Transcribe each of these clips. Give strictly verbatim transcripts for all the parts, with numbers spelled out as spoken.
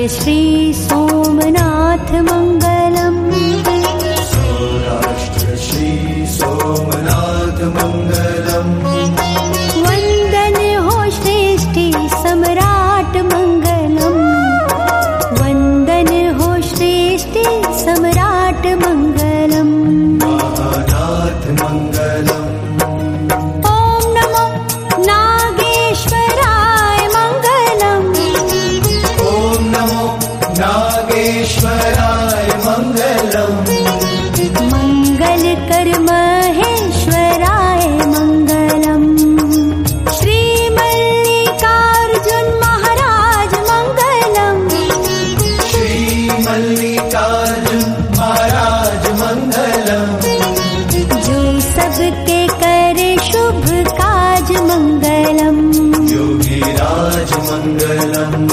श्री सोमनाथ मंगलम। सौराष्ट्र श्री सोमनाथ मंगलम। वंदन हो श्रेष्ठी सम्राट मंगलम। वंदन हो श्रेष्ठी सम्राट मंगलम। महानाथ मंगलम। ओम नमो नागेश्वराय मंगलम। ओम नमो नागेश्वराय मंगलम। मंगल कर महेश्वराय मंगलम। श्री मल्लिकार्जुन महाराज मंगलम। श्री मल्लिकार्जुन महाराज मंगलम। जो सबके करे शुभ काज मंगलम। योगीराज मंगलम।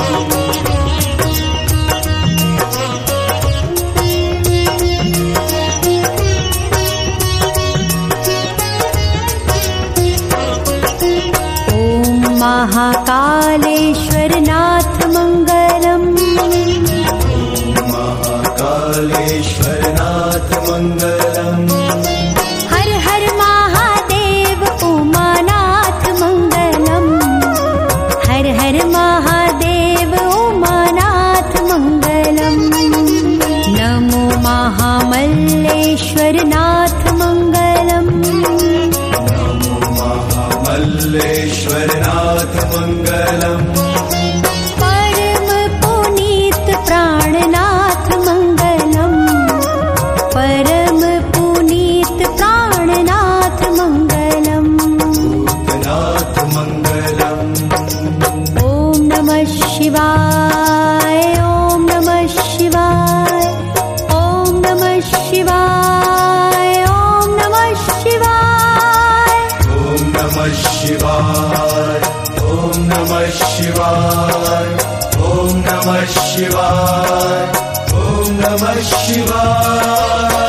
महाकालेश्वर नाथ मंगलम। महाकालेश्वर नाथ मंगलम। हर हर महादेव उमानाथ मंगलम। हर हर महादेव उमानाथ मंगलम। नमो महामल्लेश्वर नाथ मंगलम। नमो महामल्लेश्वर नाथ मंगलम। परम पुनीत प्राणनाथ मंगलम। परम पुनीत प्राणनाथ मंगलम। भूतनाथ मंगलम। ओम नमः शिवाय। ओम नमः शिवाय। ओम नमः शिवाय। ओम नमः शिवाय। ओम नमः शिवाय। ओम नमः शिवाय। ओम नमः शिवाय। ओम नमः शिवाय।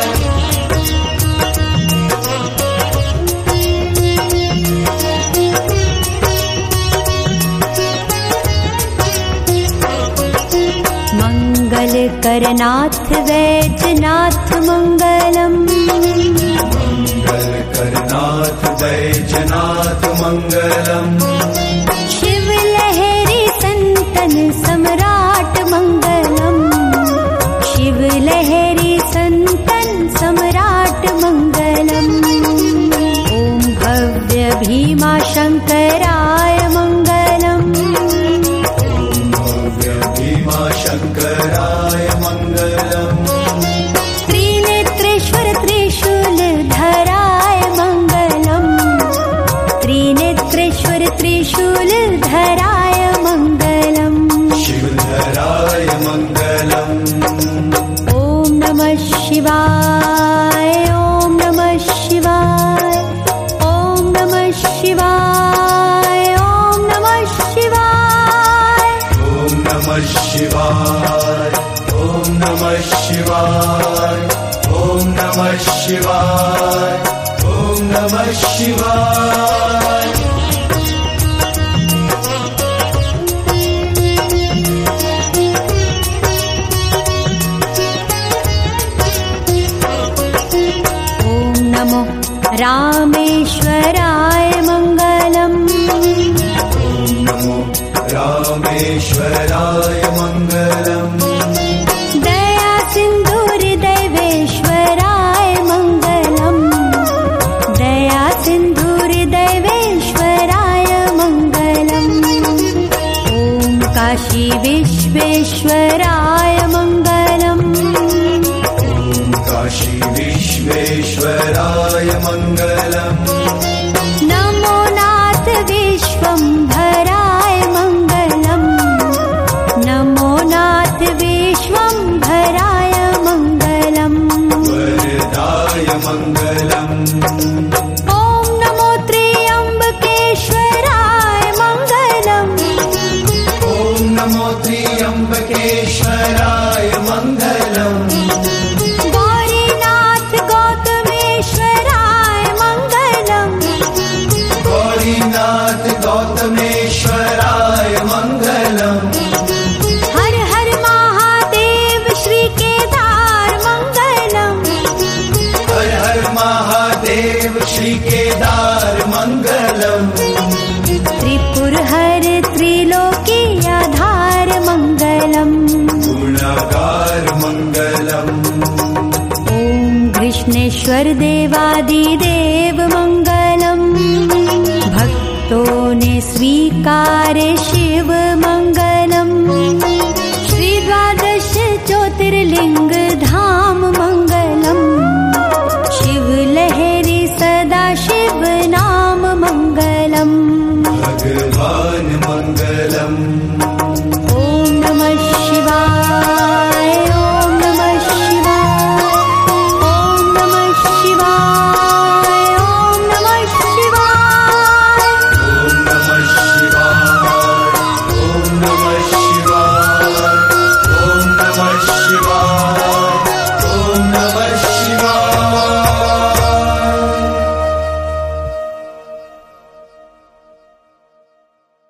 मंगल करनाथ वैजनाथ मंगलम। मंगल करनाथ वैजनाथ मंगलम। शिव लहरी संतन सम्राट मंगलम। शिव लहरी संतन सम्राट मंगलम। ओम भव्य भीमा शंकराय मंगलम। भव्य भीमा शंकराय मंगलम। त्रिनेत्रेश्वर त्रिशूल धराय मंगलम। त्रिनेत्रेश्वर त्रिशूल धराय मंगलम। शिवधराय मंगलम। ओम नमः शिवाय। ओम नमः शिवाय। ओम नमः शिवाय। ओम नमः शिवाय। ओम नमः शिवाय। ओम नमः शिवाय। ओम नमः शिवाय। ओम नमः शिवाय। ओम नमो रामेश्वराय मंगलम। ओम नमो रामेश्वराय मंगलम। दया सिंधुर देवेश्वराय मंगलम। दया सिंधुर ईश्वर देवादिदेव